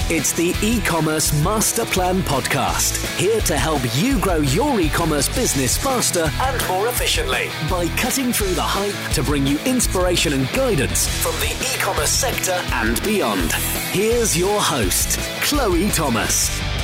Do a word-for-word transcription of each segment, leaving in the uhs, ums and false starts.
It's the E-commerce Master Plan podcast, here to help you grow your e-commerce business faster and more efficiently by cutting through the hype to bring you inspiration and guidance from the e-commerce sector and beyond. Here's your host, Chloe Thomas.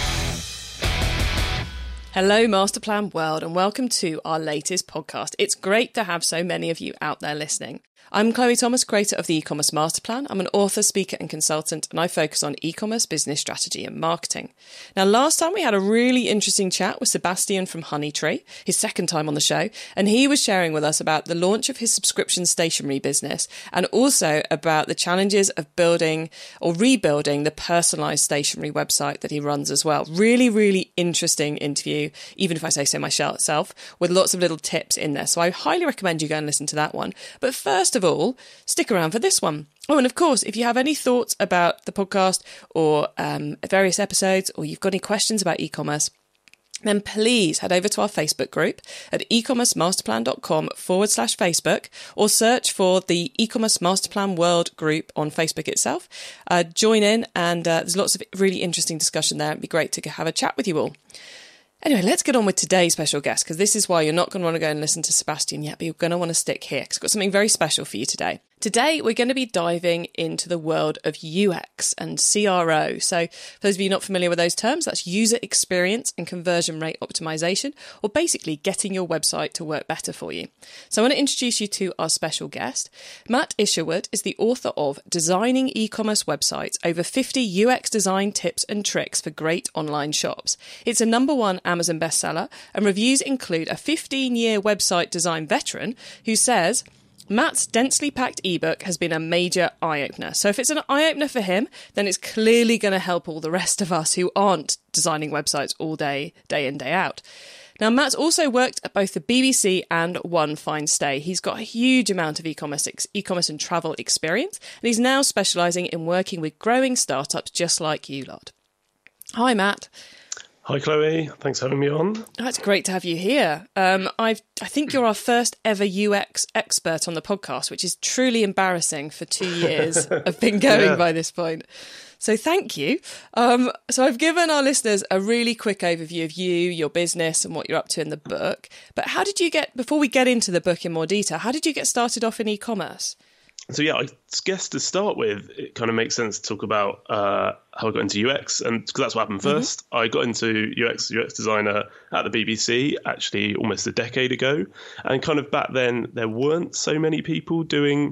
Hello, Masterplan World, and welcome to our latest podcast. It's great to have so many of you out there listening. I'm Chloe Thomas, creator of the E-commerce Masterplan. I'm an author, speaker and consultant, and I focus on e-commerce business strategy and marketing. Now, last time we had a really interesting chat with Sebastian from Honeytree, his second time on the show, and he was sharing with us about the launch of his subscription stationery business and also about the challenges of building or rebuilding the personalised stationery website that he runs as well. Really, really interesting interview, even if I say so myself, with lots of little tips in there. So I highly recommend you go and listen to that one. But first of all, stick around for this one. Oh, and of course, if you have any thoughts about the podcast or um, various episodes, or you've got any questions about e-commerce, then please head over to our Facebook group at ecommercemasterplan.com forward slash Facebook, or search for the E-commerce Masterplan World group on Facebook itself. Uh, join in, and uh, there's lots of really interesting discussion there. It'd be great to have a chat with you all. Anyway, let's get on with today's special guest, because this is why you're not going to want to go and listen to Sebastian yet, but you're going to want to stick here, because I've got something very special for you today. Today, we're going to be diving into the world of U X and C R O. So for those of you not familiar with those terms, that's user experience and conversion rate optimization, or basically getting your website to work better for you. So I want to introduce you to our special guest. Matt Isherwood is the author of Designing E-commerce Websites, over fifty U X design tips and tricks for great online shops. It's a number one Amazon bestseller, and reviews include a fifteen-year website design veteran who says, Matt's densely packed ebook has been a major eye-opener. So if it's an eye-opener for him, then it's clearly going to help all the rest of us who aren't designing websites all day, day in, day out. Now, Matt's also worked at both the B B C and One Fine Stay. He's got a huge amount of e-commerce, e-commerce and travel experience, and he's now specialising in working with growing startups just like you lot. Hi, Matt. Hi, Chloe. Thanks for having me on. Oh, it's great to have you here. Um, I've, I think you're our first ever U X expert on the podcast, which is truly embarrassing for two years of been going yeah. by this point. So thank you. Um, so I've given our listeners a really quick overview of you, your business and what you're up to in the book. But how did you get, before we get into the book in more detail, how did you get started off in e-commerce? So yeah, I guess to start with, it kind of makes sense to talk about uh, how I got into U X, and because that's what happened first. Mm-hmm. I got into U X, U X designer at the B B C, actually almost a decade ago, and kind of back then there weren't so many people doing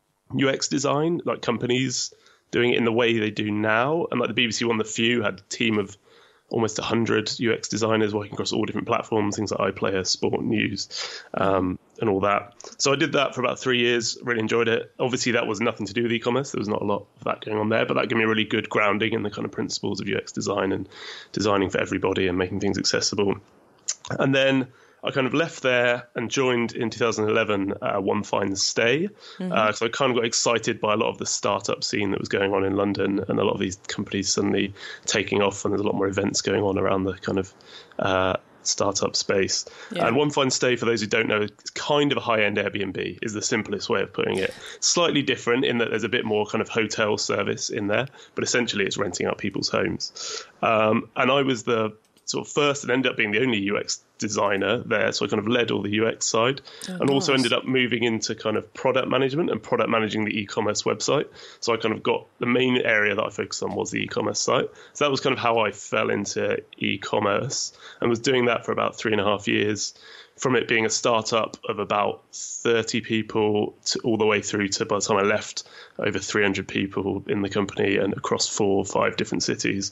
U X design, like companies doing it in the way they do now, and like the B B C, one of the few, had a team of almost one hundred U X designers working across all different platforms, things like iPlayer, Sport, News, um, and all that. So I did that for about three years, really enjoyed it. Obviously, that was nothing to do with e-commerce. There was not a lot of that going on there, but that gave me a really good grounding in the kind of principles of U X design and designing for everybody and making things accessible. And then I kind of left there and joined in two thousand eleven uh, One Fine Stay. Mm-hmm. Uh, so I kind of got excited by a lot of the startup scene that was going on in London, and a lot of these companies suddenly taking off, and there's a lot more events going on around the kind of uh, startup space. Yeah. And One Fine Stay, for those who don't know, is kind of a high-end Airbnb, is the simplest way of putting it. Slightly different in that there's a bit more kind of hotel service in there, but essentially it's renting out people's homes. Um, and I was the sort of first and ended up being the only U X designer there. So I kind of led all the U X side oh, and nice. also ended up moving into kind of product management and product managing the e-commerce website. So I kind of got the main area that I focused on was the e-commerce site. So that was kind of how I fell into e-commerce, and was doing that for about three and a half years, from it being a startup of about thirty people to all the way through to, by the time I left, over three hundred people in the company and across four or five different cities.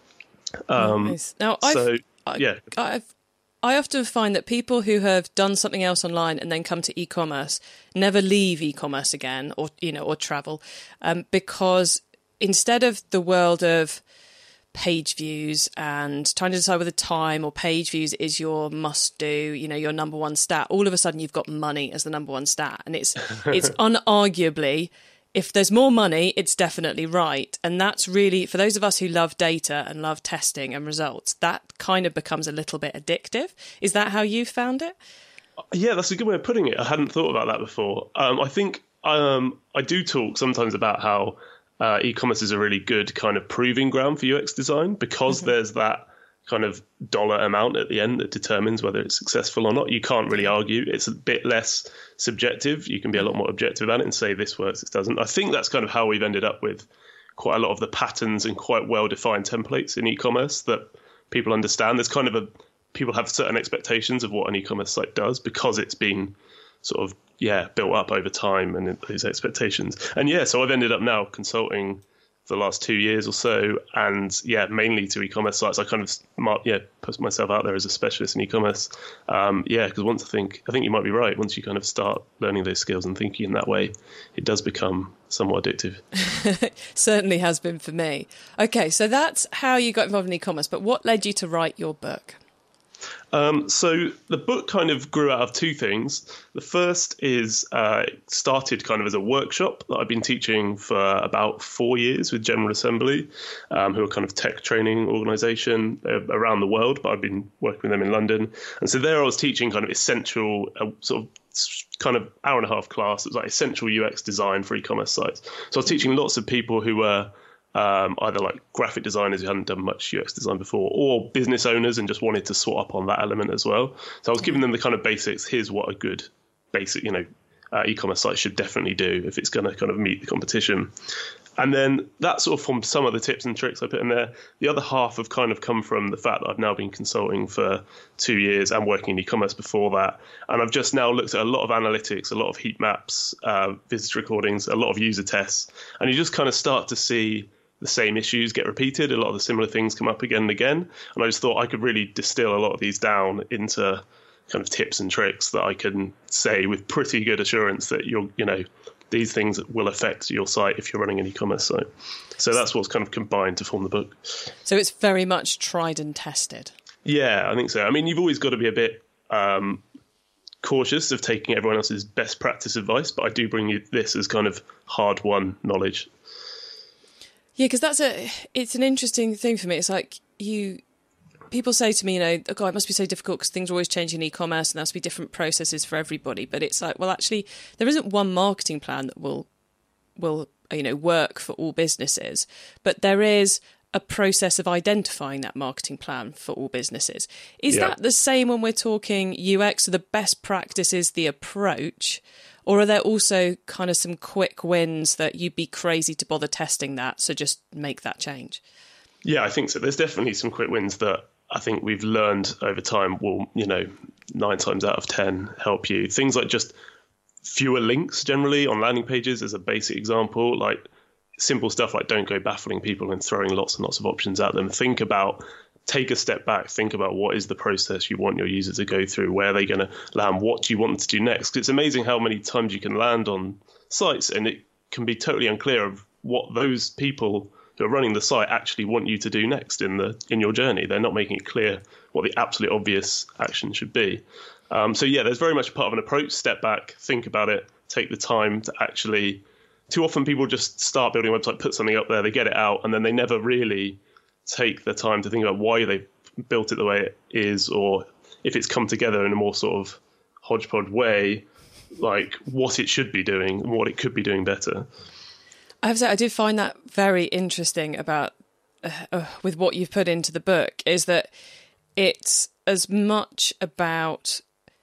Um, nice. Now, I've, so, I, yeah. I've, I often find that people who have done something else online and then come to e-commerce never leave e-commerce again, or you know, or travel, um, because instead of the world of page views and trying to decide whether time or page views is your must do, you know, your number one stat, all of a sudden you've got money as the number one stat, and it's it's unarguably, if there's more money, it's definitely right. And that's really, for those of us who love data and love testing and results, that kind of becomes a little bit addictive. Is that how you found it? Yeah, that's a good way of putting it. I hadn't thought about that before. Um, I think um, I do talk sometimes about how uh, e-commerce is a really good kind of proving ground for U X design because mm-hmm. there's that kind of dollar amount at the end that determines whether it's successful or not. You can't really argue. It's a bit less subjective. You can be a lot more objective about it and say this works, this doesn't. I think that's kind of how we've ended up with quite a lot of the patterns and quite well-defined templates in e-commerce that people understand. There's kind of a, people have certain expectations of what an e-commerce site does because it's been sort of, yeah, built up over time and those expectations. And yeah, so I've ended up now consulting for the last two years or so, and yeah, mainly to e-commerce sites. I kind of yeah put myself out there as a specialist in e-commerce. Um, yeah, because once I think I think you might be right. Once you kind of start learning those skills and thinking in that way, it does become somewhat addictive. Certainly has been for me. Okay, so that's how you got involved in e-commerce. But what led you to write your book? Um, so the book kind of grew out of two things. The first is uh, it started kind of as a workshop that I've been teaching for about four years with General Assembly, um, who are kind of tech training organisation around the world, but I've been working with them in London. And so there I was teaching kind of essential, uh, sort of kind of hour and a half class. It was like essential U X design for e-commerce sites. So I was teaching lots of people who were Um, either like graphic designers who hadn't done much U X design before, or business owners and just wanted to swap up on that element as well. So I was giving them the kind of basics. Here's what a good basic, you know, uh, e-commerce site should definitely do if it's going to kind of meet the competition. And then that sort of formed some of the tips and tricks I put in there. The other half have kind of come from the fact that I've now been consulting for two years and working in e-commerce before that. And I've just now looked at a lot of analytics, a lot of heat maps, uh, visitor recordings, a lot of user tests. And you just kind of start to see the same issues get repeated. A lot of the similar things come up again and again. And I just thought I could really distill a lot of these down into kind of tips and tricks that I can say with pretty good assurance that you're, you know, these things will affect your site if you're running an e-commerce site. So that's what's kind of combined to form the book. So it's very much tried and tested. Yeah, I think so. I mean, you've always got to be a bit um, cautious of taking everyone else's best practice advice, but I do bring you this as kind of hard-won knowledge. Yeah, because that's a, it's an interesting thing for me. It's like you, people say to me, you know, oh God, it must be so difficult because things are always changing in e-commerce and there must be different processes for everybody. But it's like, well, actually, there isn't one marketing plan that will, will, you know, work for all businesses, but there is a process of identifying that marketing plan for all businesses. Is yeah. that the same when we're talking U X? So the best practice is the approach, or are there also kind of some quick wins that you'd be crazy to bother testing that, so just make that change? Yeah, I think so. There's definitely some quick wins that I think we've learned over time will, you know, nine times out of ten help you. Things like just fewer links generally on landing pages as a basic example, like simple stuff like don't go baffling people and throwing lots and lots of options at them. Think about, take a step back, think about what is the process you want your user to go through, where are they going to land, what do you want them to do next? 'Cause it's amazing how many times you can land on sites and it can be totally unclear of what those people who are running the site actually want you to do next in the in your journey. They're not making it clear what the absolute obvious action should be. Um, so yeah, there's very much part of an approach, step back, think about it, take the time to actually, too often people just start building a website, put something up there, they get it out, and then they never really take the time to think about why they built it the way it is, or if it's come together in a more sort of hodgepodge way, like what it should be doing and what it could be doing better. I have to say, I did find that very interesting about uh, uh, with what you've put into the book, is that it's as much about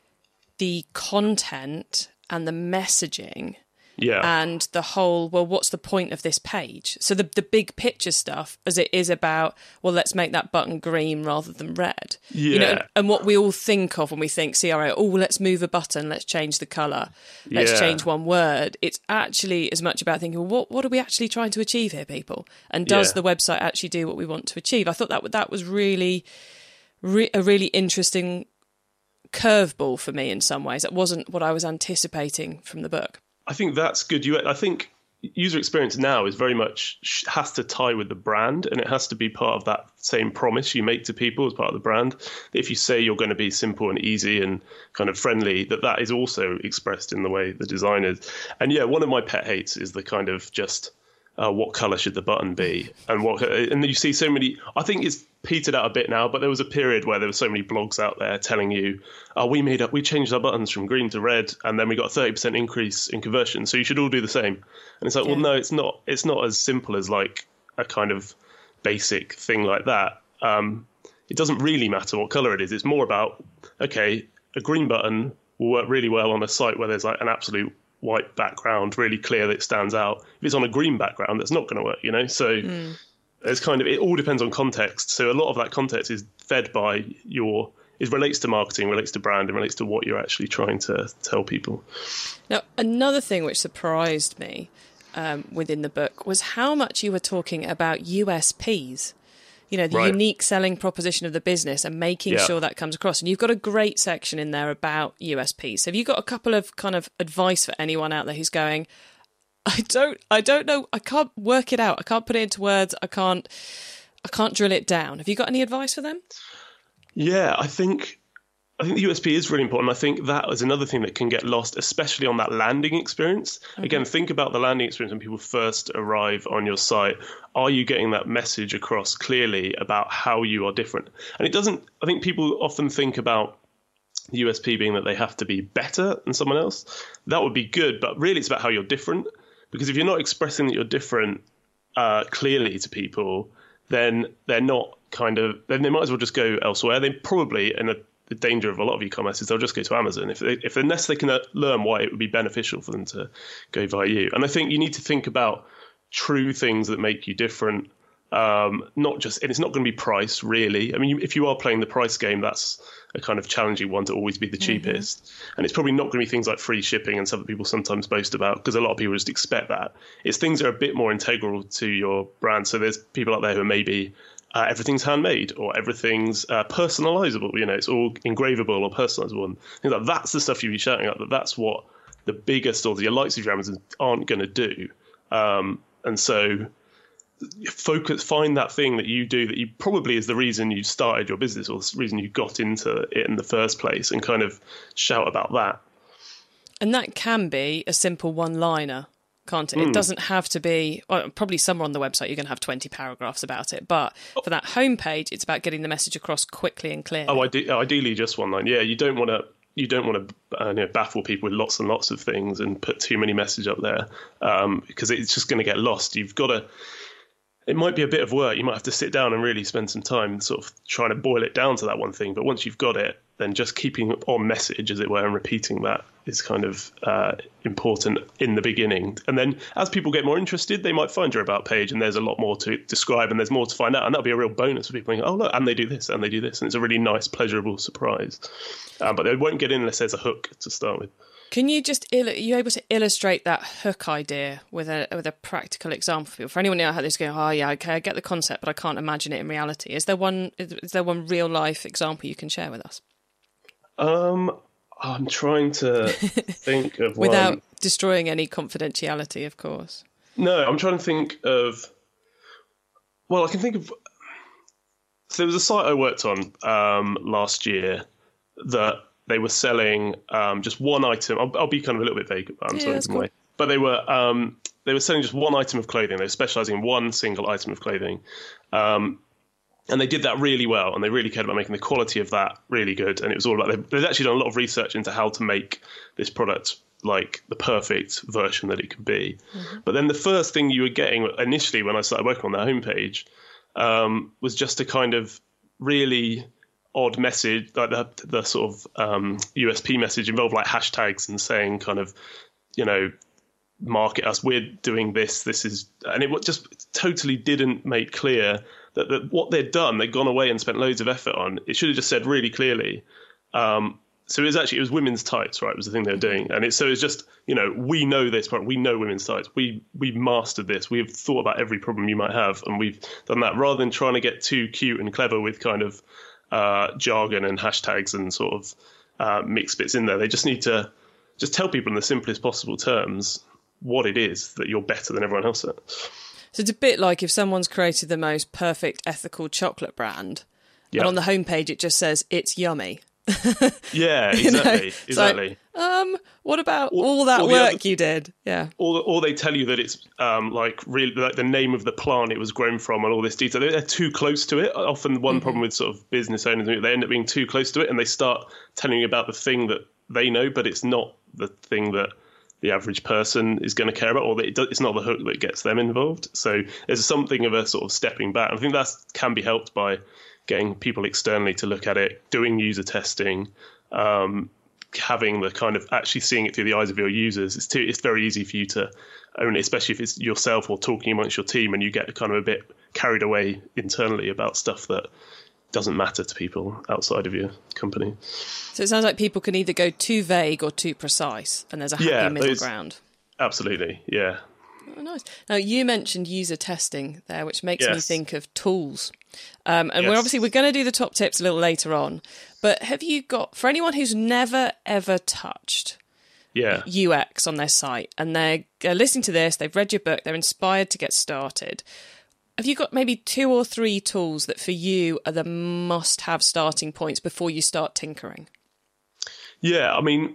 the content and the messaging, yeah, and the whole, well, what's the point of this page? So the the big picture stuff, as it is about, well, let's make that button green rather than red. Yeah. You know, and what we all think of when we think C R O, oh, let's move a button, let's change the colour, let's yeah. change one word. It's actually as much about thinking, well, what what are we actually trying to achieve here, people? And does yeah. the website actually do what we want to achieve? I thought that that was really, re- a really interesting curveball for me in some ways. It wasn't what I was anticipating from the book. I think that's good. You, I think user experience now is very much has to tie with the brand, and it has to be part of that same promise you make to people as part of the brand. If you say you're going to be simple and easy and kind of friendly, that that is also expressed in the way the design is. And yeah, one of my pet hates is the kind of just uh, what color should the button be, and what, and you see so many. I think it's petered out a bit now, but there was a period where there were so many blogs out there telling you, oh, we made up, we changed our buttons from green to red, and then we got a thirty percent increase in conversion, so you should all do the same. And it's like, yeah. well, no, it's not. It's not as simple as like a kind of basic thing like that. Um, it doesn't really matter what color it is. It's more about, okay, a green button will work really well on a site where there's like an absolute white background, really clear that it stands out. If it's on a green background, that's not going to work, you know? So mm. it's kind of, it all depends on context. So a lot of that context is fed by your, it relates to marketing, relates to brand, and relates to what you're actually trying to tell people. Now, another thing which surprised me um, within the book was how much you were talking about U S Ps. You know, the right. unique selling proposition of the business and making yeah. sure that comes across. And you've got a great section in there about U S Ps. So have you got a couple of kind of advice for anyone out there who's going, I don't, I don't know, I can't work it out. I can't put it into words. I can't, I can't drill it down. Have you got any advice for them? Yeah, I think, I think the U S P is really important. I think that is another thing that can get lost, especially on that landing experience. Mm-hmm. Again, think about the landing experience when people first arrive on your site. Are you getting that message across clearly about how you are different? And it doesn't, I think people often think about the U S P being that they have to be better than someone else. That would be good, but really it's about how you're different. Because if you're not expressing that you're different uh, clearly to people, then they're not kind of, then they might as well just go elsewhere. They probably, in a the danger of a lot of e-commerce is they'll just go to Amazon if they, if unless they can learn why it would be beneficial for them to go via you. And I think you need to think about true things that make you different. Um, not just, and it's not going to be price really. I mean, if you are playing the price game, that's a kind of challenging one to always be the cheapest. Mm-hmm. And it's probably not going to be things like free shipping and stuff that people sometimes boast about, because a lot of people just expect that. It's things that are a bit more integral to your brand. So there's people out there who are maybe Uh, everything's handmade or everything's uh, personalizable, you know, it's all engravable or personalizable. And things like that's the stuff you'd be shouting at, that that's what the bigger stores, your likes of your Amazon, aren't going to do. Um, and so focus, find that thing that you do that you probably is the reason you started your business or the reason you got into it in the first place, and kind of shout about that. And that can be a simple one-liner, can't it? Mm. It doesn't have to be, well, probably somewhere on the website you're going to have twenty paragraphs about it, but for that homepage, it's about getting the message across quickly and clearly. Oh, ide- ideally just one line. Yeah, you don't want to you don't want to uh, you know, baffle people with lots and lots of things and put too many message up there, um, because it's just going to get lost. You've got to. It might be a bit of work. You might have to sit down and really spend some time sort of trying to boil it down to that one thing. But once you've got it, then just keeping on message, as it were, and repeating that is kind of uh, important in the beginning. And then as people get more interested, they might find your about page and there's a lot more to describe and there's more to find out. And that'll be a real bonus for people. Thinking, oh, look, and they do this and they do this. And it's a really nice, pleasurable surprise. Um, but they won't get in unless there's a hook to start with. Can you just, are you able to illustrate that hook idea with a with a practical example for people? For anyone out there who's going, oh yeah, okay, I get the concept, but I can't imagine it in reality. Is there one, is there one real life example you can share with us? Um, I'm trying to think of one. Without destroying any confidentiality, of course. No, I'm trying to think of, well, I can think of, so there was a site I worked on um, last year that they were selling um, just one item. I'll, I'll be kind of a little bit vague, but I'm yeah, sorry to cool. But they were um, they were selling just one item of clothing. They were specialising in one single item of clothing, um, and they did that really well. And they really cared about making the quality of that really good. And it was all about they've actually done a lot of research into how to make this product like the perfect version that it could be. Mm-hmm. But then the first thing you were getting initially when I started working on their homepage um, was just a kind of really odd message, like the, the sort of um, U S P message involved like hashtags and saying kind of, you know, market us, we're doing this, this is, and it just totally didn't make clear that, that what they'd done, they'd gone away and spent loads of effort on. It should have just said really clearly. Um, so it was actually, it was women's tights, right, was the thing they were doing. And it's, so it's just, you know, we know this product, we know women's tights, we, we've mastered this, we've thought about every problem you might have, and we've done that rather than trying to get too cute and clever with kind of Uh, jargon and hashtags and sort of uh, mixed bits in there. They just need to just tell people in the simplest possible terms what it is that you're better than everyone else at. So it's a bit like if someone's created the most perfect ethical chocolate brand, yeah. but on the homepage it just says it's yummy. Yeah, exactly, you know? exactly. Um, what about Or- all that or the work other- you did? Yeah. Or, or they tell you that it's um, like really like the name of the plant it was grown from and all this detail. They're too close to it. Often one mm-hmm. problem with sort of business owners, they end up being too close to it and they start telling you about the thing that they know, but it's not the thing that the average person is going to care about, or that it does, it's not the hook that gets them involved. So there's something of a sort of stepping back. I think that can be helped by getting people externally to look at it, doing user testing, um, having the kind of actually seeing it through the eyes of your users. It's too, it's very easy for you to own it, especially if it's yourself or talking amongst your team and you get kind of a bit carried away internally about stuff that doesn't matter to people outside of your company. So it sounds like people can either go too vague or too precise, and there's a happy yeah, middle ground. Absolutely, yeah. Oh, nice. Now, you mentioned user testing there, which makes yes. me think of tools. Um, and yes. we're obviously, we're going to do the top tips a little later on. But have you got, for anyone who's never, ever touched yeah. U X on their site, and they're uh, listening to this, they've read your book, they're inspired to get started, have you got maybe two or three tools that for you are the must-have starting points before you start tinkering? Yeah, I mean,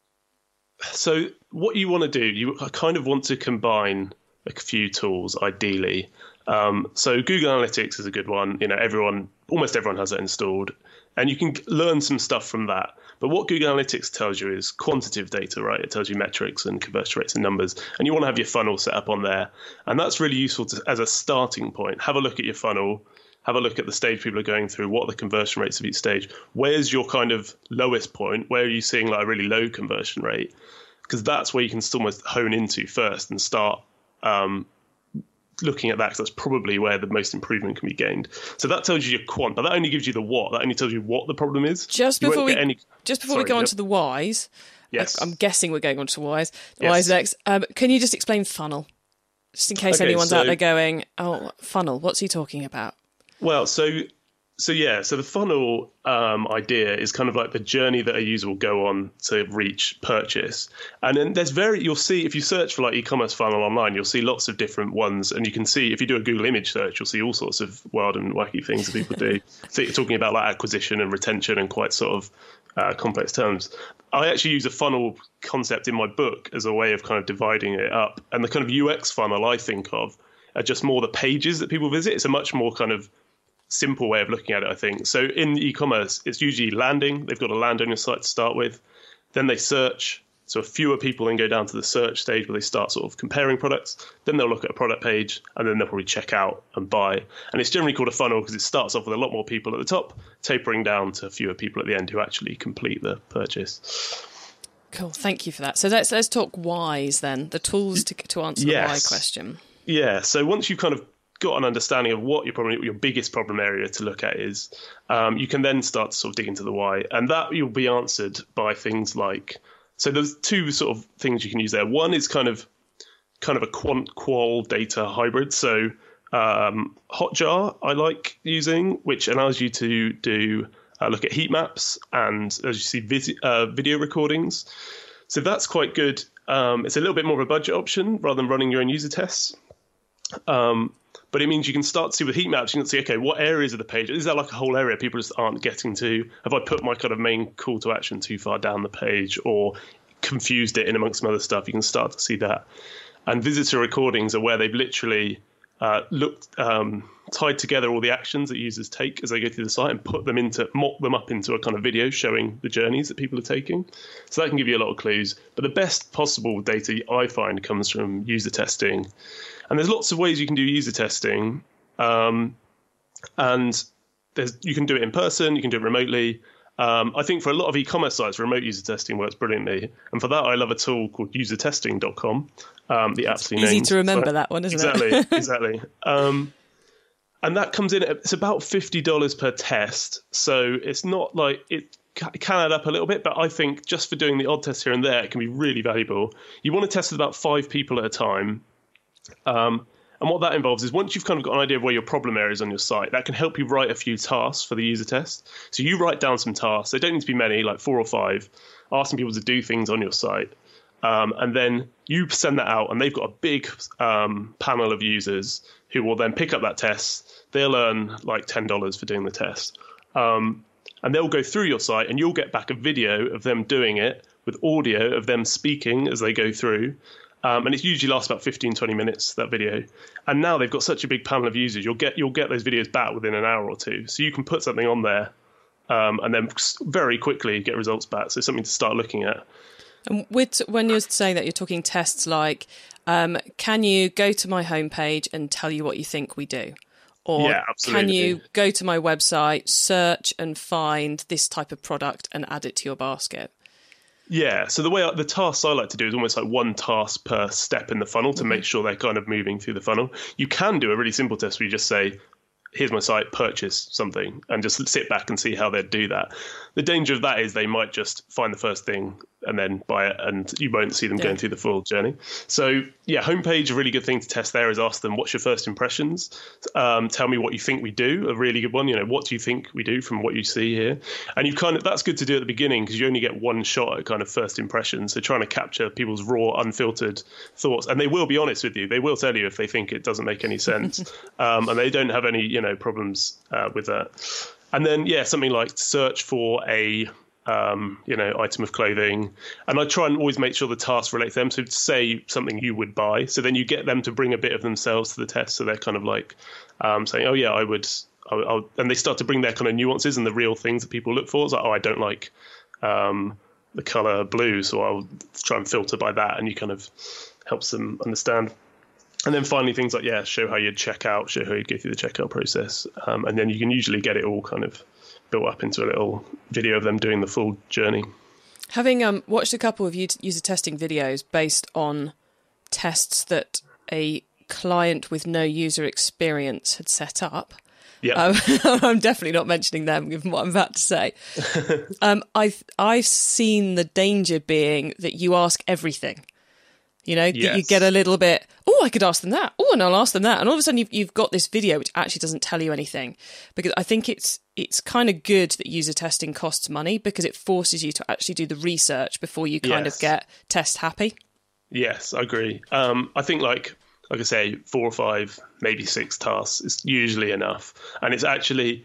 so what you want to do, you kind of want to combine a few tools, ideally. Um, so Google Analytics is a good one. You know, everyone, almost everyone has that installed, and you can learn some stuff from that. But what Google Analytics tells you is quantitative data, right? It tells you metrics and conversion rates and numbers, and you want to have your funnel set up on there. And that's really useful to, as a starting point. Have a look at your funnel. Have a look at the stage people are going through. What are the conversion rates of each stage? Where's your kind of lowest point? Where are you seeing like a really low conversion rate? Because that's where you can almost hone into first and start um, looking at that, because that's probably where the most improvement can be gained. So that tells you your quant, but that only gives you the what. That only tells you what the problem is. Just You before won't we get any... just before Sorry, we go on yep. to the whys, Yes. I, I'm guessing we're going on to whys. The Yes. whys next. Um, can you just explain funnel, just in case Okay, anyone's so- out there going, "Oh, funnel? What's he talking about?" Well, so so yeah, so the funnel um, idea is kind of like the journey that a user will go on to reach purchase. And then there's very, you'll see if you search for like e-commerce funnel online, you'll see lots of different ones. And you can see if you do a Google image search, you'll see all sorts of wild and wacky things that people do. So you're talking about like acquisition and retention and quite sort of uh, complex terms. I actually use a funnel concept in my book as a way of kind of dividing it up. And the kind of U X funnel I think of are just more the pages that people visit. It's a much more kind of simple way of looking at it, I think. So in e-commerce, it's usually landing. They've got a land on your site to start with. Then they search. So fewer people then go down to the search stage where they start sort of comparing products. Then they'll look at a product page, and then they'll probably check out and buy. And it's generally called a funnel because it starts off with a lot more people at the top, tapering down to fewer people at the end who actually complete the purchase. Cool, thank you for that. So let's let's talk whys then, the tools to to answer Yes. the why question. Yeah. So once you've kind of got an understanding of what your problem, your biggest problem area to look at is, um, you can then start to sort of dig into the why, and that you'll be answered by things like. So there's two sort of things you can use there. One is kind of kind of a quant qual data hybrid. So um, Hotjar I like using, which allows you to do uh, look at heat maps and, as you see, vis- uh, video recordings. So that's quite good. Um, it's a little bit more of a budget option rather than running your own user tests. Um, but it means you can start to see with heat maps, you can see, okay, what areas of the page, is that like a whole area people just aren't getting to? Have I put my kind of main call to action too far down the page or confused it in amongst some other stuff? You can start to see that. And visitor recordings are where they've literally uh, looked, um, tied together all the actions that users take as they go through the site and put them into, mock them up into a kind of video showing the journeys that people are taking. So that can give you a lot of clues. But the best possible data I find comes from user testing. And there's lots of ways you can do user testing. Um, and there's you can do it in person, you can do it remotely. Um, I think for a lot of e-commerce sites, remote user testing works brilliantly. And for that, I love a tool called user testing dot com. Um, the aptly Easy named to remember site. that one, isn't exactly, it? Exactly, exactly. Um, and that comes in, at, it's about fifty dollars per test. So it's not like, it can add up a little bit, but I think just for doing the odd test here and there, it can be really valuable. You want to test with about five people at a time. Um, and what that involves is once you've kind of got an idea of where your problem areas on your site, that can help you write a few tasks for the user test. So you write down some tasks. They don't need to be many, like four or five, asking people to do things on your site. Um, and then you send that out, and they've got a big um, panel of users who will then pick up that test. They'll earn like ten dollars for doing the test. Um, and they'll go through your site, and you'll get back a video of them doing it with audio of them speaking as they go through. Um, and it usually lasts about fifteen, twenty minutes, that video. And now they've got such a big panel of users, you'll get you'll get those videos back within an hour or two. So you can put something on there um, and then very quickly get results back. So it's something to start looking at. And with, when you're saying that, you're talking tests like, um, can you go to my homepage and tell you what you think we do? Or yeah, absolutely. Can you go to my website, search and find this type of product and add it to your basket? Yeah, so the way I, the tasks I like to do is almost like one task per step in the funnel to mm-hmm. make sure they're kind of moving through the funnel. You can do a really simple test where you just say, here's my site, purchase something, and just sit back and see how they'd do that. The danger of that is they might just find the first thing and then buy it, and you won't see them yeah. going through the full journey. So yeah, homepage, a really good thing to test there is ask them, what's your first impressions? Um, tell me what you think we do, a really good one. You know, what do you think we do from what you see here? And you kind of, that's good to do at the beginning because you only get one shot at kind of first impressions. So trying to capture people's raw, unfiltered thoughts. And they will be honest with you. They will tell you if they think it doesn't make any sense. um, and they don't have any, you know, problems uh, with that. And then, yeah, something like search for a, um, you know, item of clothing. And I try and always make sure the task relates to them. So to say something you would buy. So then you get them to bring a bit of themselves to the test. So they're kind of like um, saying, oh, yeah, I would. I'll, I'll, and they start to bring their kind of nuances and the real things that people look for. It's like, oh, I don't like um, the color blue. So I'll try and filter by that. And you kind of helps them understand. And then finally, things like, yeah, show how you'd check out, show how you'd go through the checkout process. Um, and then you can usually get it all kind of built up into a little video of them doing the full journey. Having um, watched a couple of user testing videos based on tests that a client with no user experience had set up, yeah. um, I'm definitely not mentioning them given what I'm about to say. um, I've, I've seen the danger being that you ask everything. You know, yes. that you get a little bit, oh, I could ask them that. Oh, and I'll ask them that. And all of a sudden you've, you've got this video which actually doesn't tell you anything. Because I think it's it's kind of good that user testing costs money because it forces you to actually do the research before you kind yes. of get test happy. Yes, I agree. Um, I think like, like I say, four or five, maybe six tasks is usually enough. And it's actually,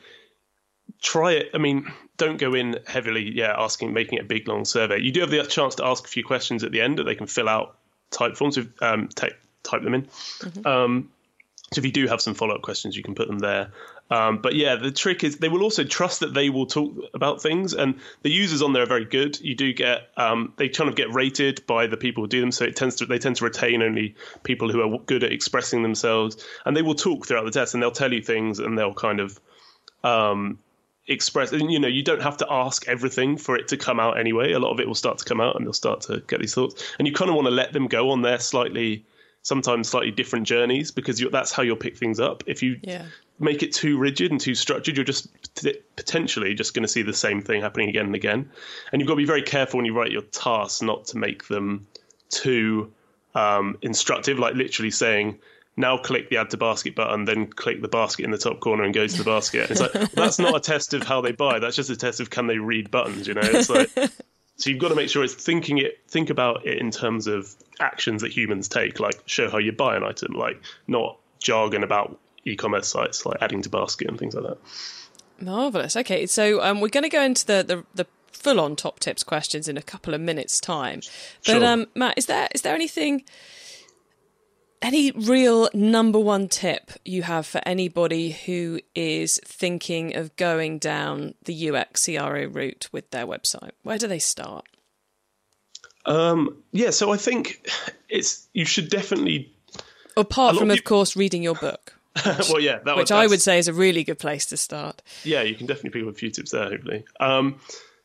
try it. I mean, don't go in heavily, yeah, asking, making it a big, long survey. You do have the chance to ask a few questions at the end that they can fill out type forms, um, type, type them in. Mm-hmm. Um, so if you do have some follow-up questions, you can put them there. Um, but yeah, the trick is they will also trust that they will talk about things, and the users on there are very good. You do get, um, they kind of get rated by the people who do them. So it tends to, they tend to retain only people who are good at expressing themselves, and they will talk throughout the test and they'll tell you things and they'll kind of, um, express, and you know, you don't have to ask everything for it to come out anyway. A lot of it will start to come out and they'll start to get these thoughts, and you kind of want to let them go on their slightly, sometimes slightly different journeys, because you, that's how you'll pick things up. If you yeah. make it too rigid and too structured, you're just t- potentially just going to see the same thing happening again and again. And you've got to be very careful when you write your tasks not to make them too um, instructive, like literally saying, now click the add to basket button, then click the basket in the top corner and go to the basket. It's like, well, that's not a test of how they buy. That's just a test of can they read buttons, you know? It's like, so you've got to make sure it's thinking it, think about it in terms of actions that humans take, like show how you buy an item, like not jargon about e-commerce sites, like adding to basket and things like that. Marvellous. Okay, so um, we're going to go into the, the, the full-on top tips questions in a couple of minutes' time. But sure. um, Matt, is there is there anything... Any real number one tip you have for anybody who is thinking of going down the U X C R O route with their website? Where do they start? Um, yeah, so I think it's you should definitely... Apart from, of, of course, reading your book. Which, well, yeah, that which was, I would say is a really good place to start. Yeah, you can definitely pick up a few tips there, hopefully. Um,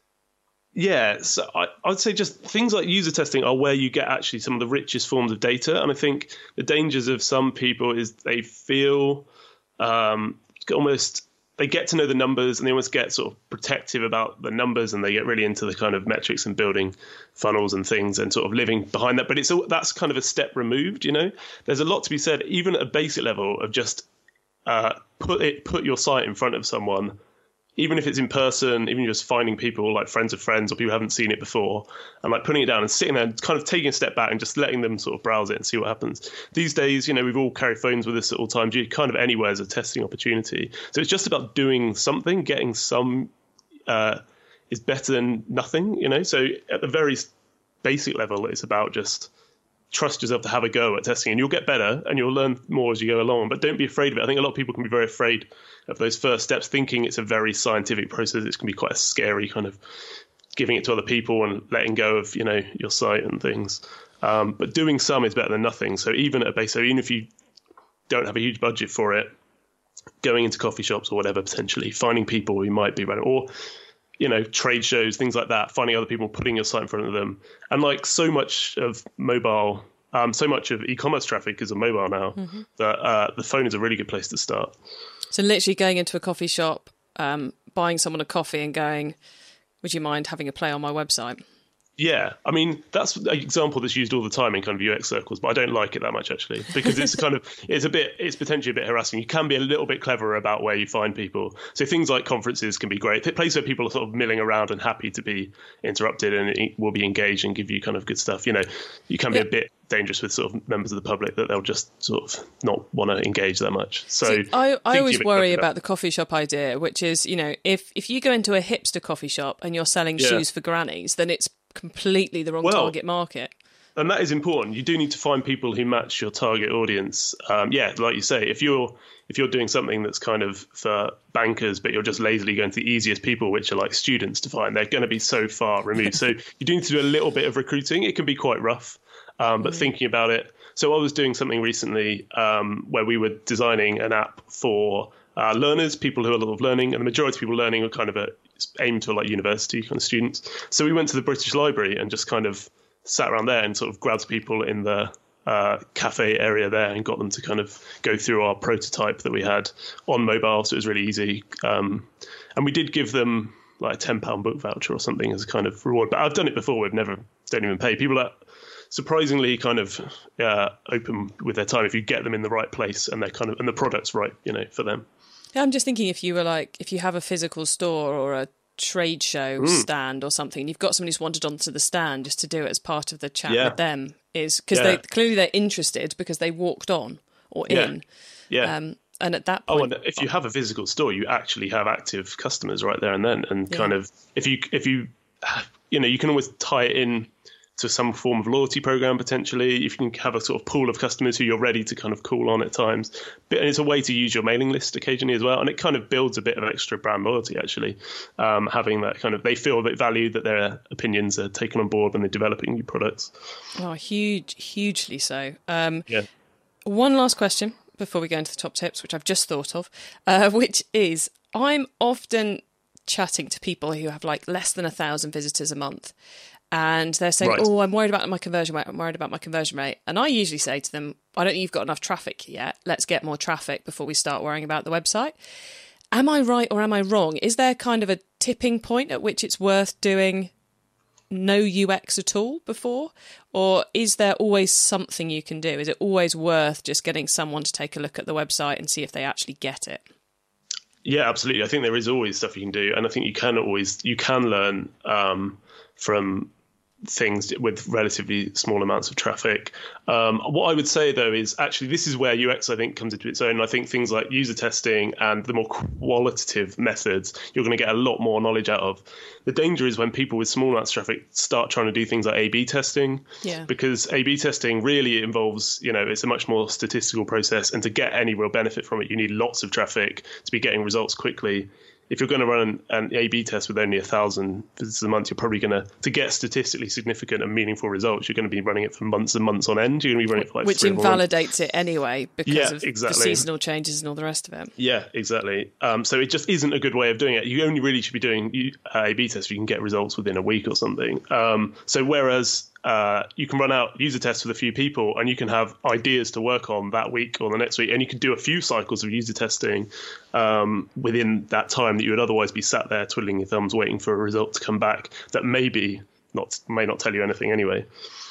Yeah, so I, I'd say just things like user testing are where you get actually some of the richest forms of data. And I think the dangers of some people is they feel um, almost, they get to know the numbers and they almost get sort of protective about the numbers, and they get really into the kind of metrics and building funnels and things and sort of living behind that. But it's that's kind of a step removed, you know. There's a lot to be said, even at a basic level, of just uh, put it, put your site in front of someone. Even if it's in person, even just finding people like friends of friends or people who haven't seen it before, and like putting it down and sitting there and kind of taking a step back and just letting them sort of browse it and see what happens. These days, you know, we've all carried phones with us at all times. You kind of anywhere is a testing opportunity. So it's just about doing something, getting some uh, is better than nothing, you know. So at the very basic level, it's about just trust yourself to have a go at testing, and you'll get better and you'll learn more as you go along. But don't be afraid of it. I think a lot of people can be very afraid of those first steps, thinking it's a very scientific process. It's going to be quite a scary kind of giving it to other people and letting go of, you know, your site and things. Um, but doing some is better than nothing. So even at a base, so even if you don't have a huge budget for it, going into coffee shops or whatever, potentially finding people who might be running, or, you know, trade shows, things like that, finding other people, putting your site in front of them. And like so much of mobile, um, so much of e-commerce traffic is on mobile now, mm-hmm. that uh, the phone is a really good place to start. So literally going into a coffee shop, um, buying someone a coffee and going, would you mind having a play on my website? Yeah, I mean, that's an example that's used all the time in kind of U X circles, but I don't like it that much, actually, because it's kind of, it's a bit, it's potentially a bit harassing. You can be a little bit cleverer about where you find people. So things like conferences can be great. Places where people are sort of milling around and happy to be interrupted and will be engaged and give you kind of good stuff. You know, you can be yeah. a bit dangerous with sort of members of the public that they'll just sort of not want to engage that much. So See, I, I always worry about the coffee shop idea, which is, you know, if, if you go into a hipster coffee shop and you're selling yeah. shoes for grannies, then it's completely the wrong well, target market. And that is important. You do need to find people who match your target audience. Um, yeah, like you say, if you're if you're doing something that's kind of for bankers, but you're just lazily going to the easiest people, which are like students to find, they're going to be so far removed. So you do need to do a little bit of recruiting. It can be quite rough, um, but mm. thinking about it. So I was doing something recently um, where we were designing an app for uh, learners, people who are a lot of learning, and the majority of people learning are kind of a aimed to like university kind of students. So we went to the British Library and just kind of sat around there and sort of grabbed people in the uh, cafe area there and got them to kind of go through our prototype that we had on mobile. So it was really easy. Um, and we did give them like a ten pound book voucher or something as a kind of reward. But I've done it before. We've never, don't even pay. People are surprisingly kind of uh, open with their time if you get them in the right place and they're kind of, and the product's right, you know, for them. Yeah, I'm just thinking if you were like, if you have a physical store or a trade show mm. stand or something, you've got somebody who's wandered onto the stand just to do it as part of the chat yeah. with them, is because yeah. they clearly they're interested because they walked on or yeah. in. Yeah. Um, and at that point, oh, and if you have a physical store, you actually have active customers right there and then, and yeah. kind of if you if you you know you can always tie it in to some form of loyalty program potentially, if you can have a sort of pool of customers who you're ready to kind of call on at times. But and it's a way to use your mailing list occasionally as well. And it kind of builds a bit of extra brand loyalty, actually, um, having that kind of, they feel that value, that their opinions are taken on board when they're developing new products. Oh, huge, hugely so. Um, yeah. One last question before we go into the top tips, which I've just thought of, uh, which is, I'm often chatting to people who have like less than a thousand visitors a month. And they're saying, right. oh, I'm worried about my conversion rate. I'm worried about my conversion rate. And I usually say to them, I don't think you've got enough traffic yet. Let's get more traffic before we start worrying about the website. Am I right or am I wrong? Is there kind of a tipping point at which it's worth doing no U X at all before? Or is there always something you can do? Is it always worth just getting someone to take a look at the website and see if they actually get it? Yeah, absolutely. I think there is always stuff you can do. And I think you can always, you can learn um, from things with relatively small amounts of traffic. Um, what I would say, though, is actually this is where U X, I think, comes into its own. I think things like user testing and the more qualitative methods, you're going to get a lot more knowledge out of. The danger is when people with small amounts of traffic start trying to do things like A B testing, yeah. because A B testing really involves, you know, it's a much more statistical process. And to get any real benefit from it, you need lots of traffic to be getting results quickly. If you're going to run an A B test with only a thousand visitors a month, you're probably going to, to get statistically significant and meaningful results, you're going to be running it for months and months on end. You're going to be running it for like Which three invalidates it anyway because yeah, of exactly. the seasonal changes and all the rest of it. Yeah, exactly. Um, so it just isn't a good way of doing it. You only really should be doing uh, A B tests if you can get results within a week or something. Um, so whereas uh, you can run out user tests with a few people and you can have ideas to work on that week or the next week, and you can do a few cycles of user testing um, within that time that you would otherwise be sat there twiddling your thumbs waiting for a result to come back that maybe not may not tell you anything anyway.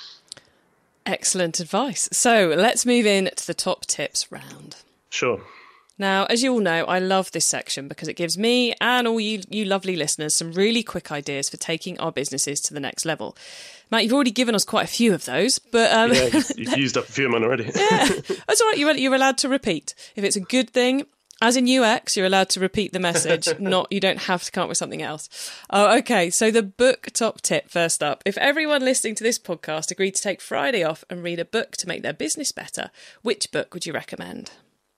Excellent advice. So let's move in to the top tips round. Sure. Now, as you all know, I love this section because it gives me and all you, you lovely listeners some really quick ideas for taking our businesses to the next level. Matt, you've already given us quite a few of those, but... Um, yeah, you've used up a few of mine already. Yeah, that's all right. You're, you're allowed to repeat. If it's a good thing, As in U X, you're allowed to repeat the message. Not you don't have to come up with something else. Oh, okay. So the book top tip first up. If everyone listening to this podcast agreed to take Friday off and read a book to make their business better, which book would you recommend?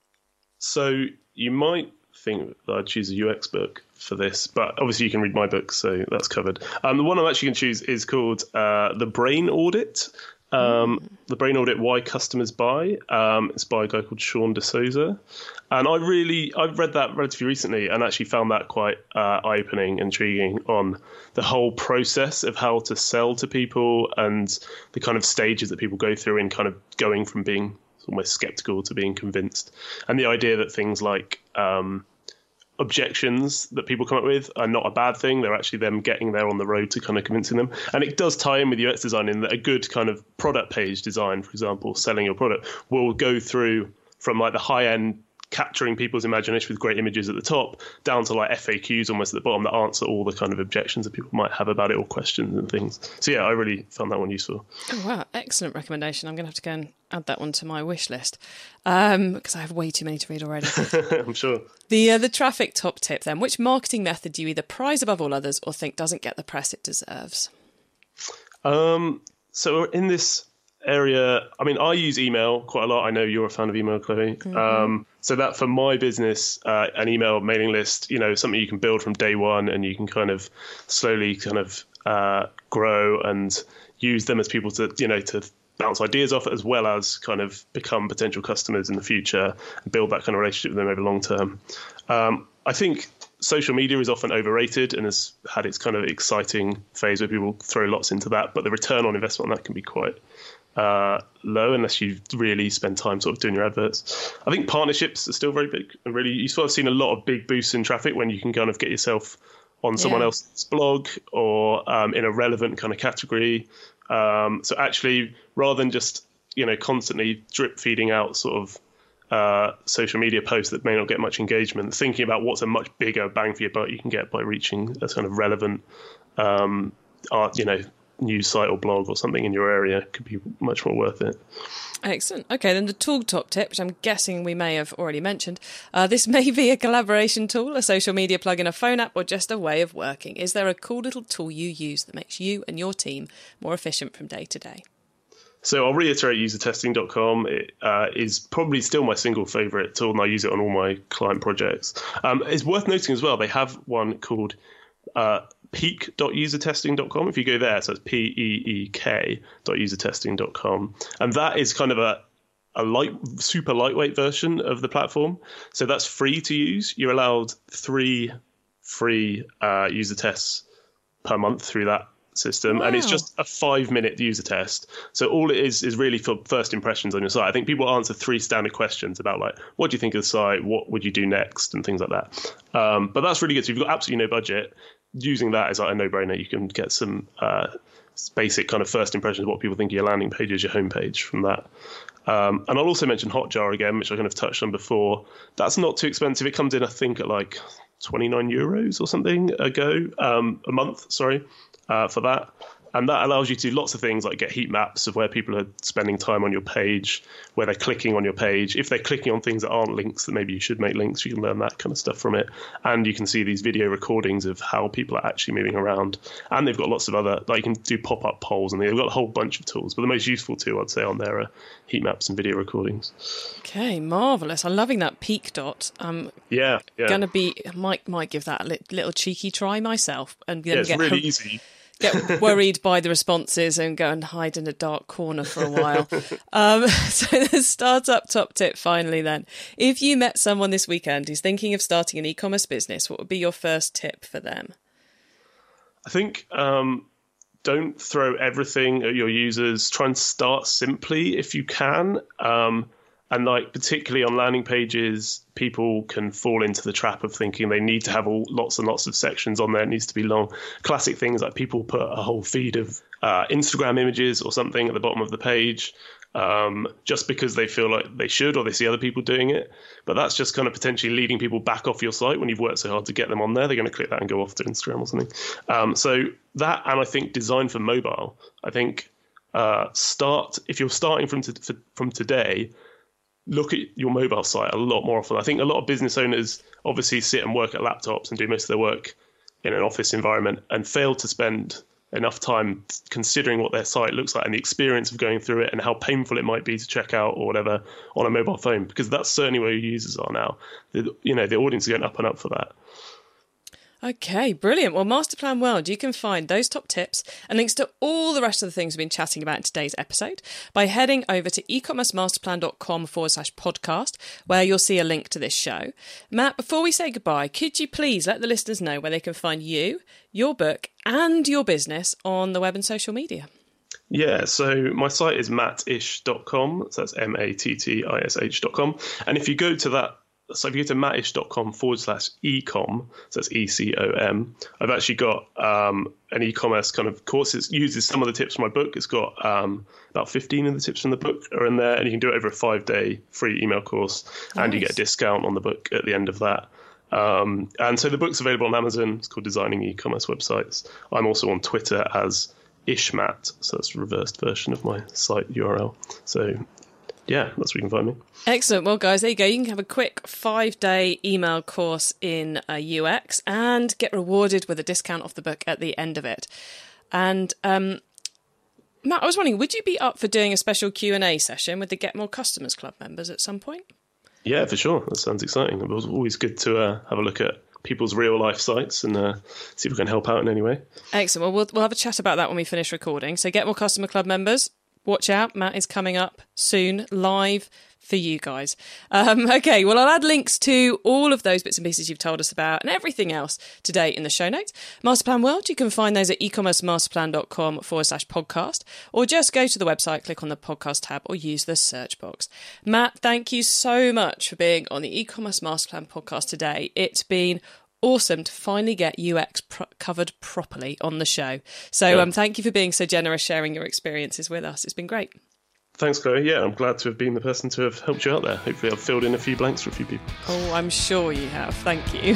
So you might think that I'd choose a U X book for this, but obviously you can read my book, so that's covered. Um, the one I'm actually going to choose is called uh, The Brain Audit. Um, mm. The Brain Audit, Why Customers Buy. Um, it's by a guy called Sean DeSouza. And I really, I've read that relatively recently and actually found that quite uh, eye-opening, intriguing on the whole process of how to sell to people and the kind of stages that people go through in kind of going from being almost skeptical to being convinced. And the idea that things like um, objections that people come up with are not a bad thing. They're actually them getting there on the road to kind of convincing them. And it does tie in with U X design in that a good kind of product page design, for example, selling your product, will go through from like the high end capturing people's imagination with great images at the top down to like F A Qs almost at the bottom that answer all the kind of objections that people might have about it or questions and things. So yeah, I really found that one useful. Oh wow, excellent recommendation. I'm going to have to go and add that one to my wish list um, because I have way too many to read already. I'm sure. The uh, the traffic top tip then. Which marketing method do you either prize above all others or think doesn't get the press it deserves? Um, so in this area, I mean, I use email quite a lot. I know you're a fan of email, Chloe. Mm-hmm. Um, so that for my business, uh, an email mailing list, you know, something you can build from day one and you can kind of slowly kind of uh, grow and use them as people to, you know, to bounce ideas off, as well as kind of become potential customers in the future and build that kind of relationship with them over long term. Um, I think social media is often overrated and has had its kind of exciting phase where people throw lots into that, but the return on investment on that can be quite uh, low unless you really spend time sort of doing your adverts. I think partnerships are still very big and really useful. I've seen a lot of big boosts in traffic when you can kind of get yourself on someone yeah. else's blog or um, in a relevant kind of category. Um, so actually, rather than just, you know, constantly drip feeding out sort of uh, social media posts that may not get much engagement, thinking about what's a much bigger bang for your buck you can get by reaching a kind of relevant, um, art, you know, news site or blog or something in your area could be much more worth it. Excellent. Okay, then the tool top tip, which I'm guessing we may have already mentioned. Uh, this may be a collaboration tool, a social media plugin, a phone app, or just a way of working. Is there a cool little tool you use that makes you and your team more efficient from day to day? So I'll reiterate user testing dot com. It uh, is probably still my single favourite tool, and I use it on all my client projects. Um, it's worth noting as well, they have one called uh, peak dot user testing dot com. If you go there, so it's P E E K dot user testing dot com. And that is kind of a, a light, super lightweight version of the platform. So that's free to use. You're allowed three free uh, user tests per month through that system. Wow. And it's just a five minute user test. So all it is is really for first impressions on your site. I think people answer three standard questions about like, what do you think of the site? What would you do next? And things like that. Um, but that's really good. So if you've got absolutely no budget, using that is like a no-brainer. You can get some uh, basic kind of first impressions of what people think of your landing page is, your homepage from that. Um, and I'll also mention Hotjar again, which I kind of touched on before. That's not too expensive. It comes in, I think, at like twenty-nine euros or something a go, um, a month, sorry, uh, for that. And that allows you to do lots of things like get heat maps of where people are spending time on your page, where they're clicking on your page. If they're clicking on things that aren't links, that maybe you should make links, you can learn that kind of stuff from it. And you can see these video recordings of how people are actually moving around. And they've got lots of other, like you can do pop-up polls, and they've got a whole bunch of tools. But the most useful tool, I'd say, on there are heat maps and video recordings. Okay, marvellous. I'm loving that peak dot. I'm yeah, yeah. going to be, might might give that a li- little cheeky try myself. And yeah, it's get really ho- easy. Get worried by the responses and go and hide in a dark corner for a while. Um, so the startup top tip finally then. If you met someone this weekend who's thinking of starting an e-commerce business, what would be your first tip for them? I think um, don't throw everything at your users. Try and start simply if you can. Um, and like particularly on landing pages, people can fall into the trap of thinking they need to have all lots and lots of sections on there. It needs to be long. Classic things like people put a whole feed of uh, Instagram images or something at the bottom of the page um, just because they feel like they should or they see other people doing it. But that's just kind of potentially leading people back off your site when you've worked so hard to get them on there. They're going to click that and go off to Instagram or something. Um, so that, and I think design for mobile, I think uh, start, if you're starting from, to, from today, look at your mobile site a lot more often. I think a lot of business owners obviously sit and work at laptops and do most of their work in an office environment and fail to spend enough time considering what their site looks like and the experience of going through it and how painful it might be to check out or whatever on a mobile phone, because that's certainly where your users are now. The, you know, the audience is going up and up for that. Okay, brilliant. Well, Masterplan World, you can find those top tips and links to all the rest of the things we've been chatting about in today's episode by heading over to ecommercemasterplan.com forward slash podcast, where you'll see a link to this show. Matt, before we say goodbye, could you please let the listeners know where they can find you, your book and your business on the web and social media? Yeah, so my site is mattish dot com. So that's M A T T I S H dot com. And if you go to that, So if you go to mattish.com forward slash ecom, so that's E C O M, I've actually got um, an e-commerce kind of course. It uses some of the tips from my book. It's got um, about fifteen of the tips from the book are in there, and you can do it over a five-day free email course, nice. And you get a discount on the book at the end of that. Um, and so the book's available on Amazon. It's called Designing E-Commerce Websites. I'm also on Twitter as ishmat, so that's a reversed version of my site U R L. So yeah, that's where you can find me. Excellent. Well, guys, there you go. You can have a quick five-day email course in uh, U X and get rewarded with a discount off the book at the end of it. And um, Matt, I was wondering, would you be up for doing a special Q and A session with the Get More Customers Club members at some point? Yeah, for sure. That sounds exciting. It was always good to uh, have a look at people's real-life sites and uh, see if we can help out in any way. Excellent. Well, we'll we'll have a chat about that when we finish recording. So Get More Customer Club members, watch out, Matt is coming up soon, live for you guys. Um, okay, well, I'll add links to all of those bits and pieces you've told us about and everything else today in the show notes. Masterplan World, you can find those at ecommercemasterplan.com forward slash podcast, or just go to the website, click on the podcast tab, or use the search box. Matt, thank you so much for being on the E-Commerce Masterplan podcast today. It's been awesome to finally get U X pro- covered properly on the show. So yeah. um, thank you for being so generous, sharing your experiences with us. It's been great. Thanks, Chloe. Yeah, I'm glad to have been the person to have helped you out there. Hopefully I've filled in a few blanks for a few people. Oh, I'm sure you have. Thank you.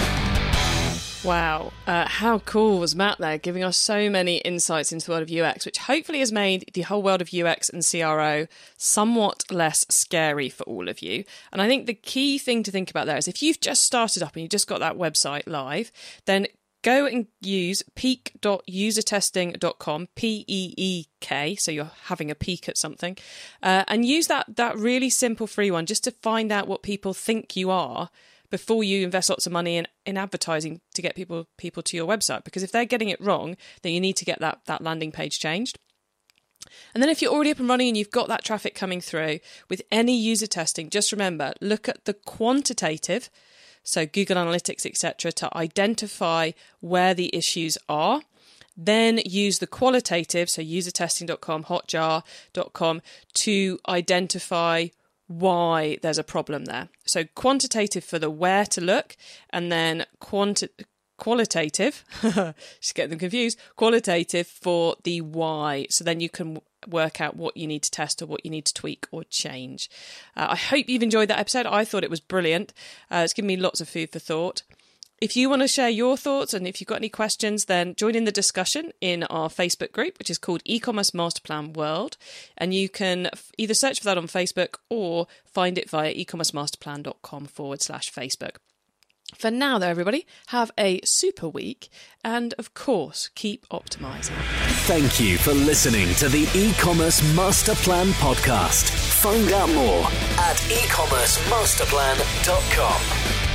Wow. Uh, how cool was Matt there, giving us so many insights into the world of U X, which hopefully has made the whole world of U X and C R O somewhat less scary for all of you. And I think the key thing to think about there is if you've just started up and you've just got that website live, then go and use peak dot user testing dot com, P E E K, so you're having a peek at something, uh, and use that that really simple free one just to find out what people think you are before you invest lots of money in, in advertising to get people people to your website. Because if they're getting it wrong, then you need to get that, that landing page changed. And then if you're already up and running and you've got that traffic coming through with any user testing, just remember, look at the quantitative, so Google Analytics, et cetera, to identify where the issues are. Then use the qualitative, so user testing dot com, hotjar dot com, to identify why there's a problem there. So quantitative for the where to look, and then quanti- qualitative, just getting them confused, qualitative for the why. So then you can work out what you need to test or what you need to tweak or change. Uh, I hope you've enjoyed that episode. I thought it was brilliant. Uh, it's given me lots of food for thought. If you want to share your thoughts and if you've got any questions, then join in the discussion in our Facebook group, which is called E-Commerce Masterplan World. And you can either search for that on Facebook or find it via ecommercemasterplan.com forward slash Facebook. For now, though, everybody, have a super week and, of course, keep optimizing. Thank you for listening to the E-Commerce Masterplan podcast. Find out more at e commerce masterplan dot com.